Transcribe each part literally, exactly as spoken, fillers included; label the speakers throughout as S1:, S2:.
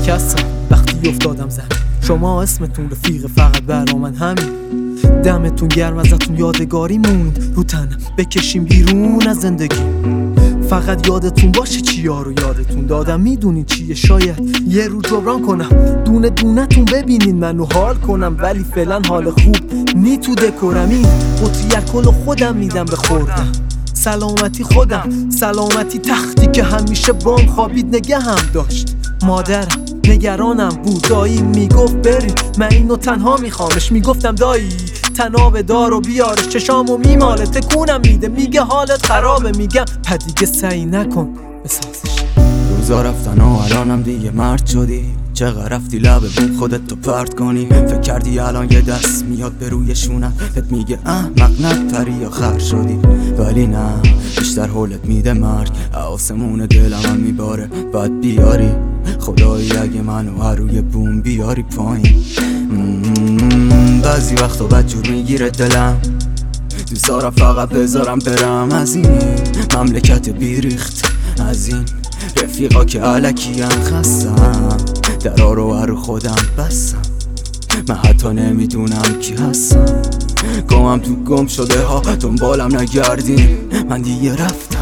S1: شکستم وقتی افتادم زمین. شما اسمتون رفیق فقط برا من همین. دمتون گرم ازتون یادگاری موند رو تنم، بکشیم بیرون از زندگی. فقط یادتون باشه چیا رو یادتون دادم، میدونین چیه. شاید یه رو جبران کنم، دونه دونه تون ببینین منو حال کنم، ولی فعلا حال خوب نی تو دکورم. این قطعی الکل خودم میدم به خوردم. سلامتی خودم، سلامتی تختی که همیشه بام خوابید نگه هم داشت. مادرم نگرانم بود، دایی میگفت بریم، من اینو تنها میخوامش. میگفتم دایی تناب دار و بیارش، چشامو میماله تکونم میده، میگه حالت خرابه. میگم پدیگه سعی نکن بسازش.
S2: روزا رفتن و الانم دیگه مرد شدی. چقدر رفتی لبه بود خودت تو پرت کنی. فکر کردی الان یه دست میاد به روی شونم، بهت میگه احمق نپری یا خر شدی. ولی نه، بیشتر حولت میده مرگ. آسمون دلم هم میباره بعد بیاری. خدایی اگه منو هر روی بوم بیاری پایین. بعضی وقتا بدجور میگیره دلم، دوست دارم فقط بذارم برم از این مملکت بیریخت. از این رفیقا که علکی هم خستم، درا رو هر خودم بستم. من حتی نمیدونم کی هستم. گمم تو گم شده ها، دنبالم نگردین، من دیگه رفتم.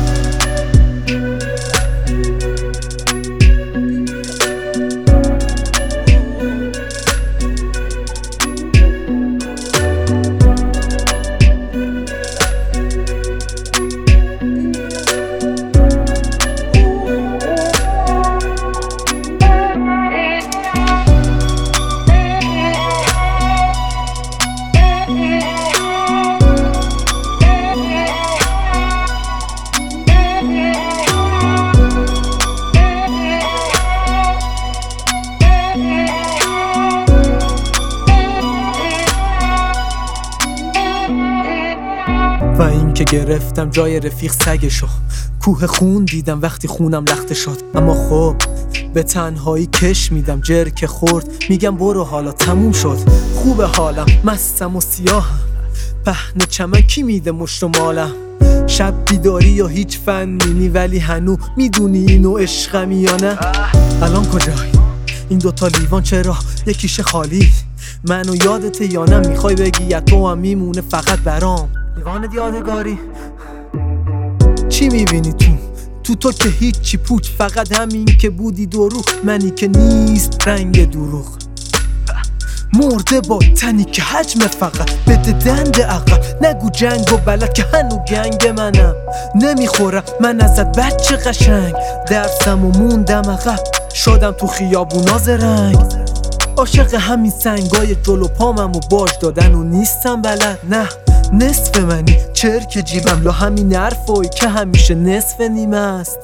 S1: و این که گرفتم جای رفیق سگشو، کوه خون دیدم وقتی خونم لخته شد. اما خب به تنهایی کش میدم، جرک خورد میگم برو حالا تموم شد. خوبه حالم، مستم و سیاهم، پهن چمن کی میده مشت و مالم. شب بیداری یا هیچ فنینی، ولی هنو میدونی اینو عشقمی یا نه. الان کجایی؟ این دوتا لیوان چرا یکیش خالی؟ منو یادته یا نه؟ میخوای بگی یا تو هم میمونه فقط برام لیوان یادگاری؟ چی میبینی تو؟ تو تو که هیچی پوچ، فقط همین که بودی دروغ، منی که نیست رنگ دروغ. مرده با تنی که حجم فقط بده دند عقب. نگو جنگ و بلد که هنو گنگ منم. نمیخورم من ازت بچه قشنگ، درسم و موندم عقب، شدم تو خیابونا زرنگ. عاشق همین سنگای جلو پامم و باج دادن و نیستم بلد. نه نصف منی، چرک جیبم لا همین حرفایی که همیشه نصف نیمه است.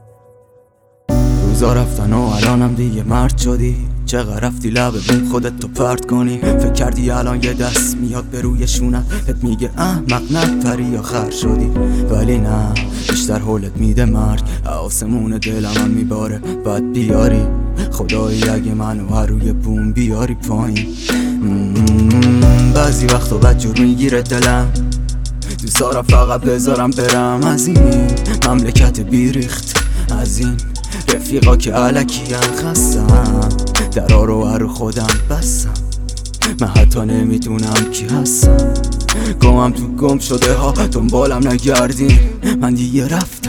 S2: روزا رفتن و الانم دیگه مرد شدی. چقدر رفتی لبه بوم خودت تو پرت کنی. فکر کردی الان یه دست میاد به روی شونم، بهت میگه احمق نپری یا خر شدی. ولی نه، بیشتر حولت میده مرگ. آسمون دلم هم میباره بعد بیاری. خدایی اگه منو هر روی بوم بیاری پایین. بعضی وقتا بدجور میگیره دلم، دوست دارم فقط بذارم برم از این مملکت بیریخت. از این رفیقا که علکی هم خستم، درا رو هر خودم بستم. من حتی نمیدونم کی هستم. گمم تو گم شده ها، دنبالم نگردین، من دیگه رفتم.